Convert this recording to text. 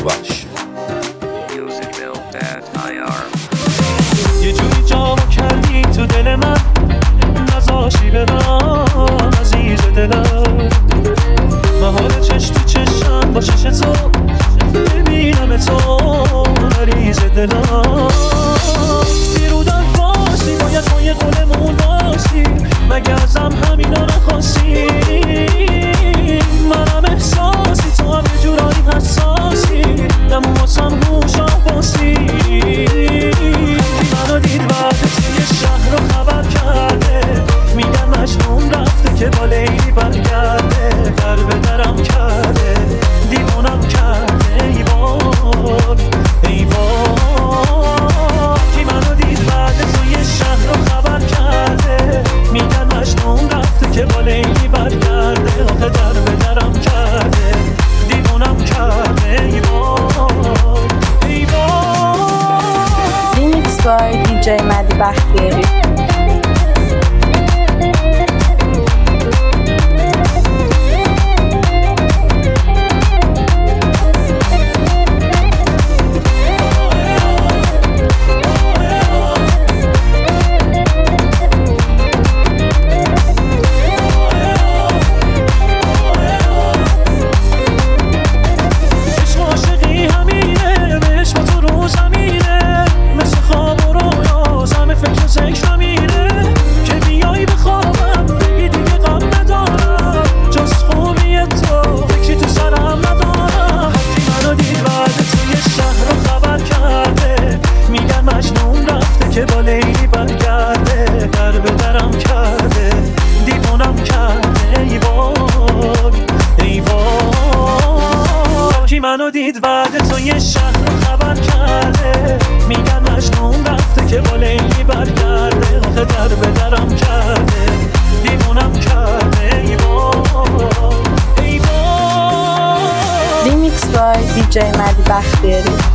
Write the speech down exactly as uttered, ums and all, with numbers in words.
سیاوش. یه جوری جامو کردی تو دل من، نذاشی برم عزیز دلم. محال چش تو چشم با چش تو ببینم تو مریض دلم. بیرودن باشی باید ما یه قولمون باشی، مگه ازم همینا نخواستی؟ منم احساسی تو هم یه جورایی حساسی، دمون واسم هوش آفاسی. منو دید بعد توی شهر رو خبر کرده، میگن مجنون رفته که با لیلی برگرده. در به درم کرده دیوونم کرده ای وای ای وای. کی منو دید بعد توی شهر رو خبر کرده، میگن مجنون رفته که با لیلی برگرده. آخه در به درم کرده دیوونم کرده ای وای ای وای. ریمیکس بای دی جی مدی بختیاری. که با لیلی برگرده، در به درم کرده دیوونم کرده ای وای ای وای. کی منو دید بعد تو یه شهر رو خبر کرده، میگن مجنون رفته که با لیلی برگرده. آخه در به درم کرده دیوونم کرده ای وای ای وای. ریمیکس بای دی جی مدی بختیاری.